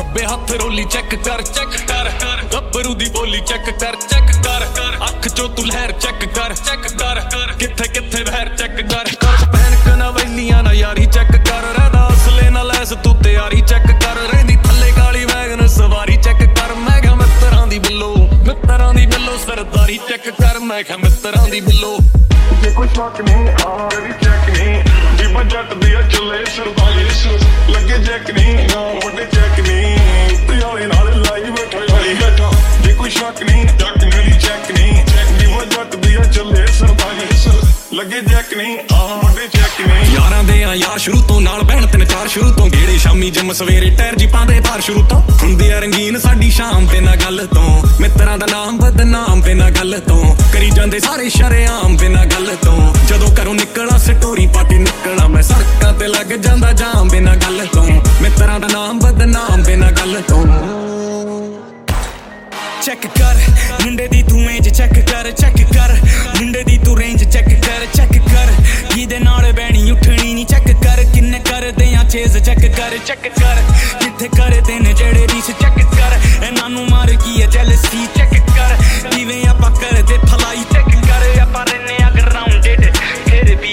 ਖੱਬੇ ਹੱਥ ਰੋਲੀ ਚੈੱਕ ਕਰ ਗੱਭਰੂ ਦੀ ਬੋਲੀ ਚੈੱਕ ਕਰ ਅੱਖ ਚੋਂ ਤੂੰ ਲਹਿਰ ਚੈੱਕ ਕਰ ਕਿੱਥੇ ਕਿੱਥੇ ਵਹਿਰ ਚੈੱਕ ਕਰ ਪੈਨਕ ਨਾ ਵੈਲੀਆਂ ਨਾ ਯਾਰੀ ਚੈੱਕ ਕਰ ਰਹਿਦਾ ਅਸਲੇ ਨਾਲ ਲੈਸ ਤੂੰ ਤਿਆਰੀ ਚੈੱਕ ਕਰ ਰਹਿੰਦੀ ਥੱਲੇ ਕਾਲੀ ਵੈਗਨ ਸਵਾਰੀ ਚੈੱਕ ਕਰ ਮੈਂ ਕਿਹਾ ਮਿੱਤਰਾਂ ਦੀ ਬਿੱਲੋ ਸਰਦਾਰੀ ਚੈੱਕ ਕਰ ਮੈਂ ਕਿਹਾ ਮਿੱਤਰਾਂ ਦੀ ਬਿੱਲੋ ਜੇ ਕੋਈ ਸ਼ੱਕ ਨਹੀਂ ਮੇਰੀ ਚੈੱਕ ਨਹੀਂ ਜੀਵਾਂ ਜੱਟ ਦੀ ਚੱਲੇ ਸਰਦਾਰੀ ਲੱਗੇ ਜੈਕ ਨਹੀਂ ਵੱਡੇ ਚੈੱਕ ਨਹੀਂ ਪਿਆਲੇ ਨਾਲ ਲਾਈ ਬੈਠਾ ਜੇ ਕੋਈ ਸ਼ੱਕ ਨਹੀਂ ਮੇਰੀ ਚੈੱਕ ਨਹੀਂ ਜੀਵਾਂ ਜੱਟ ਦੀ ਚੱਲੇ ਸਰਦਾਰੀ ਲੱਗੇ ਜੈਕ ਨਹੀਂ ਵੱਡੇ ਚੈੱਕ ਨਹੀਂ ਯਾਰਾਂ ਦੇ ਆ ਯਾਰ ਸ਼ੁਰੂ ਤੋਂ ਨਾਲ ਬਹਿਣ ਤਿੰਨ ਚਾਰ ਸ਼ੁਰੂ ਤੋਂ ਗੇੜੇ ਸ਼ਾਮੀ ਜਿਮ ਸਵੇਰੇ ਟਾਇਰ ਜੀਪਾਂ ਦੇ ਭਾਰ ਸ਼ੁਰੂ ਤੋਂ ਹੁੰਦੇ ਆ ਰੰਗੀਨ ਸਾਡੀ ਸ਼ਾਮ ਤੇ ਨਾ ਗੱਲ ਤੋਂ ਮਿੱਤਰਾਂ ਦਾ ਨਾਮ ਬਦਨਾਮ ਤੇ ਨਾ ਗੱਲ ਤੋਂ ਕਰੀ ਜਾਂਦੇ ਸਾਰੇ ਸ਼ਰੇਆਮ ਬਿਨਾ ਗੱਲ ਤੋਂ ਜਦੋਂ ਘਰੋਂ ਨਿਕਲਾਂ ਸਟੋਰੀ ਪਾਟੀ ਨਿਕਲਾਂ ਮੈਂ ਸੜਕਾਂ ਤੇ ਲੱਗ ਜਾਂਦਾ ਜਾਮ ਬਿਨਾ ਗੱਲ ਤੋਂ ਮਿੱਤਰਾਂ ਦਾ ਨਾਮ ਬਦਨਾਮ ਬਿਨਾ ਗੱਲ ਤੋਂ ਚੈੱਕ ਕਰ ਮੁੰਡੇ ਦੀ ਤੂੰ ਏਜ ਚੈੱਕ ਕਰ ਮੁੰਡੇ ਦੀ ਤੂੰ ਰੇਂਜ ਚੈੱਕ ਕਰ ਜਿਹਦੇ ਨਾਲ ਬਹਿਣੀ ਉੱਠਣੀ ਨਹੀਂ ਚੈੱਕ ਕਰ ਕਿੰਨੇ ਕਰਦੇ ਆ ਚੇਜ਼ ਚੈੱਕ ਕਰ ਕਿੱਥੇ ਕਰਦੇ ਨੇ ਜਿਹੜੇ ਰੀਸ ਚੈੱਕ ਕਰ ਇਹਨਾਂ ਨੂੰ ਮਾਰ ਕੀ ਹੈ ਜੈਲਸੀ ਚੈੱਕ ਕਰ ਕਿਵੇਂ ਆਪਾਂ ਕਰਦੇ ਭਲਾਈ ਚੈੱਕ ਕਰ ਆਪਾਂ ਰਹਿੰਦੇ ਆ ਗਰਾਊਂਡਡ ਫਿਰ ਵੀ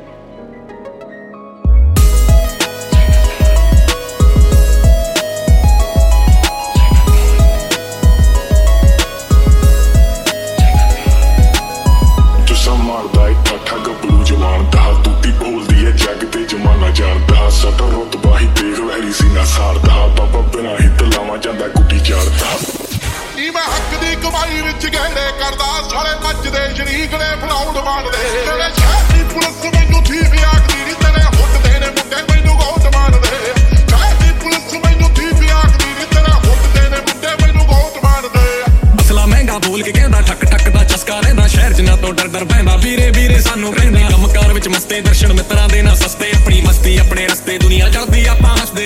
ਮਾਰਦਾ ਏ ਠੱਠਾ ਗੱਭਰੂ ਜਵਾਨ ਦਾ ਤੂਤੀ ਬੋਲਦੀ ਏ ਜੱਗ ਤੇ ਜਮਾਨਾ ਜਾਣਦਾ ਸਾਡਾ ਰੁਤਬਾ ਹੀ ਦੇਖ ਵੈਰੀ ਸੀ ਨਾ ਸਾਰਦਾ ਬਾਬਾ ਬਿਨਾ ਹੀ ਤਲਾਵਾਂ ਜਾਂਦਾ ਗੁੱਡੀ ਚਾੜਦਾ ਨੀ ਮੈਂ ਹੱਕ ਦੀ ਕਮਾਈ ਵਿੱਚ ਗਹਿਣੇ ਕਰਦਾ ਸਾਰੇ ਮੱਚਦੇ ਸ਼ਰੀਕ ਨੇ ਫਲਾਉਣ ਮਾਰਦੇ ਤੇਰੇ ਸ਼ਹਿਰ ਦੀ ਪੁਲਿਸ ਮੈਨੂੰ ਠੀਕ ਆਖਦੀ ਨੀ ਤੇਰੇ ਹੁੱਟਦੇ ਨੇ ਮੁੰਡੇ ਮੈਨੂੰ ਗੋਟ ਮਾਰਦੇ ਸ਼ਹਿਰ ਦੀ ਪੁਲਿਸ ਮੈਨੂੰ ਠੀਕ ਆਖਦੀ ਨੀ ਤੇਰੇ ਹੁੱਟਦੇ ਨੇ ਮੁੰਡੇ ਮੈਨੂੰ ਗੋਟ ਮਾਰਦੇ ਅਸਲਾ ਮਹਿੰਗਾ ਬੋਲ ਕੇ ਕਹਿੰਦਾ ਠੱਕ ਦਾ ਚਸਕਾ ਰਹਿੰਦਾ ਸ਼ਹਿਰ ਜਿੰਨਾ ਤੋਂ ਡਰ ਪੈਂਦਾ ਵੀਰੇ ਸਾਨੂੰ ਕਹਿੰਦਾ ਕੰਮਕਾਰ ਵਿੱਚ ਮਸਤੇ ਦਰਸ਼ਨ ਮਿੱਤਰਾਂ ਦੇ ਨਾ ਸਸਤੇ ਆਪਣੀ ਮਸਤੀ ਆਪਣੇ ਰਸਤੇ ਦੁਨੀਆ ਚੜਦੀ ਆਪਾਂ ਹੱਸਦੇ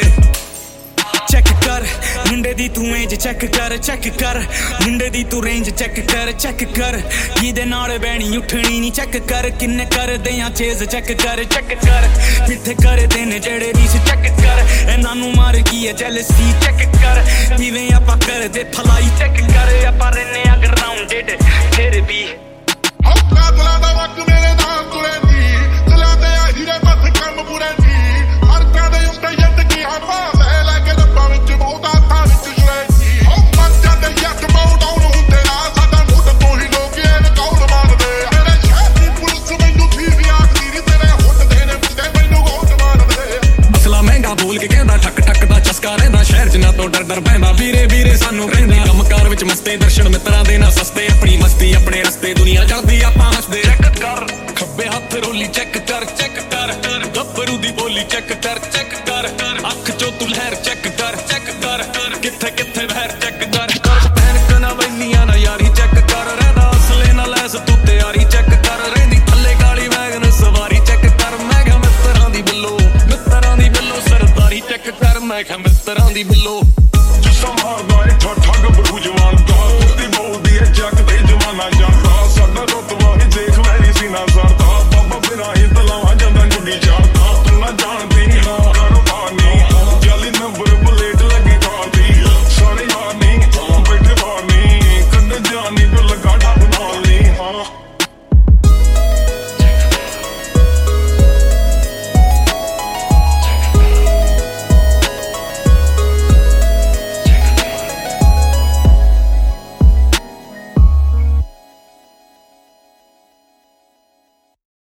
ਚੈੱਕ ਕਰ ਮੁੰਡੇ ਦੀ ਤੂੰ ਏਜ ਚੈੱਕ ਕਰ ਮੁੰਡੇ ਦੀ ਤੂੰ ਰੇਂਜ ਚੈੱਕ ਕਰ ਜਿਹਦੇ ਨਾਲ ਬਹਿਣੀ ਉੱਠਣੀ ਨਹੀਂ ਚੈੱਕ ਕਰ ਕਿੰਨੇ ਕਰਦੇ ਆ ਚੇਜ਼ ਚੈੱਕ ਕਰ ਕਿੱਥੇ ਕਰਦੇ ਨੇ ਜਿਹੜੇ ਰੀਸ ਚੈੱਕ ਕਰ ਇਹਨਾਂ ਨੂੰ ਮਾਰ ਕੀ ਹੈ ਜੈਲਸੀ ਚੈੱਕ ਕਰ ਕਿਵੇਂ ਆਪਾਂ ਕਰਦੇ ਭਲਾਈ ਚੈੱਕ ਕਰ ਆਪਾਂ ਰਹਿੰਦੇ ਆ ਗਰਾਊਂਡਡ ਫਿਰ ਵੀ ਹੌਕਾ ਦਿਲਾਂ ਦਾ ਵਕ ਮੇਰੇ ਨਾਲ ਤੁਰੇ ਦੀ ਦਿਲਾਂ ਦੇ ਆ ਹੀਰੇ ਮੱਥ ਕੰਮ ਪੂਰੇ ਦੀ ਹਰਕਾਂ ਦੇ ਉੱਤੇ ਜ਼ਿੰਦਗੀ ਹਵਾ ਲੈ ਕੇ ਰੱਬਾਂ ਵਿੱਚ ਬਹੁਤਾ ਥਾਂ ਵਿੱਚ ਜੁੜੇ ਸੀ ਹੋ ਮੱਚ ਜਾਂਦੇ ਯੱਟ ਮੌਤ ਆਉਣ ਹੁੰਦੇ ਨਾ ਸਾਡਾ ਮੁੱਢ ਤੋਂ ਹੀ ਲੋਕ ਇਹ ਰਿਕਾਰਡ ਮਾਰਦੇ ਮੇਰੇ ਸ਼ਹਿਰ ਦੀ ਪੁਲਿਸ ਮੈਨੂੰ ਠੀਕ ਆਖਦੀ ਨੀ ਤੇਰੇ ਹੁੱਟਦੇ ਨੇ ਮੁੰਡੇ ਮੈਨੂੰ ਗੋਟ ਮਾਰਦੇ ਅਸਲਾ ਮਹਿੰਗਾ ਬੋਲ ਕੇ ਕਹਿੰਦਾ ਠੱਕ ਦਾ ਚਸਕਾ ਰਹਿੰਦਾ ਸ਼ਹਿਰ ਜਿੰਨਾ ਤੋਂ ਡਰ ਪੈਂਦਾ ਵੀਰੇ ਸਾਨੂੰ ਕਹਿੰਦਾ ਕੰਮਕਾਰ ਵਿੱਚ ਮਸਤੇ ਦਰਸ਼ਨ ਮਿੱਤਰਾਂ ਦੇ ਨਾ ਸਸਤੇ ਆਪਣੀ ਮਸਤੀ ਆਪਣੇ ਰਸਤੇ ਦੁਨੀਆ ਚੜਦੀ ਆਪਾਂ ਹੱਸਦੇ ਚੈੱਕ ਕਰ ਖੱਬੇ ਹੱਥ ਰੋਲੀ ਚੈੱਕ ਕਰ ਗੱਭਰੂ ਦੀ ਬੋਲੀ ਚੈੱਕ ਕਰ ਅੱਖ ਚੋਂ ਤੂੰ ਲਹਿਰ ਚੈੱਕ ਕਰ ਕਿੱਥੇ ਕਿੱਥੇ ਵਹਿਰ ਚੈੱਕ ਕਰ ਪੈਨਕ ਨਾ ਵੈਲੀਆਂ ਨਾ ਯਾਰੀ ਚੈੱਕ ਕਰ ਰਹਿਦਾ ਅਸਲੇ ਨਾਲ ਲੈਸ ਤੂੰ ਤਿਆਰੀ ਚੈੱਕ ਕਰ ਰਹਿੰਦੀ ਥੱਲੇ ਕਾਲੀ ਵੈਗਨ ਸਵਾਰੀ ਚੈੱਕ ਕਰ ਮੈਂ ਕਿਹਾ ਮਿੱਤਰਾਂ ਦੀ ਬਿੱਲੋ ਸਰਦਾਰੀ ਚੈੱਕ ਕਰ ਮੈਂ ਕਿਹਾ ਮਿੱਤਰਾਂ ਦੀ ਬਿੱਲੋ